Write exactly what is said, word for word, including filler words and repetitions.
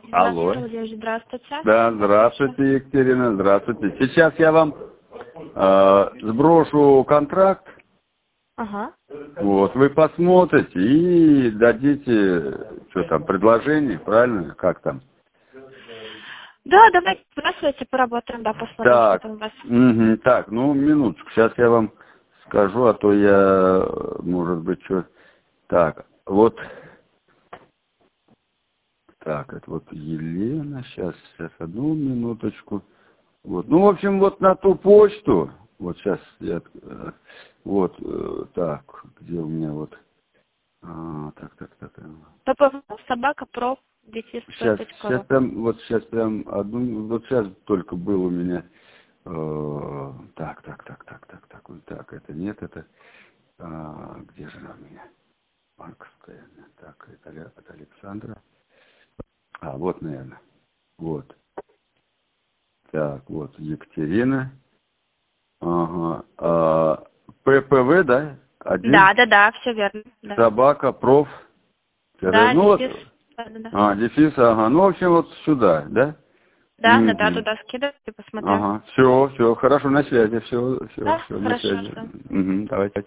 Алло. Здравствуйте. Да, здравствуйте, Екатерина, здравствуйте. Сейчас я вам э, сброшу контракт. Ага. Вот, вы посмотрите и дадите, что там, предложение, правильно, как там? Да, давайте, здравствуйте, поработаем, да, посмотрим, Так, что там у вас. угу, так, ну, минуточку, сейчас я вам скажу, а то я, может быть, что... Так, вот... Так, это вот Елена, сейчас, сейчас, одну минуточку. Вот, ну, в общем, вот на ту почту, вот сейчас я, э, вот, э, так, где у меня вот, а, так, так, так. ППВ, собака, проф, дефис, Сейчас, сейчас прям, вот сейчас прям одну, вот сейчас только был у меня, э, так, так, так, так, так, так, вот так, это нет, это, а, где же она у меня? Банковская, так, это от Александра. А, вот, наверное, вот. Так, вот, Екатерина. Ага. А, ППВ, да? Один. Да, да, да, все верно. Да, Собака, проф. да, Ну, дефис. вот. Да, да, да. А, дефис, ага. Ну, в общем, вот сюда, да? Да, да, да, Угу. туда скидывайте, посмотрим. Ага. Все, все, хорошо, на связи. Все, все, Да, все, на хорошо, связи. жду. Угу, давайте.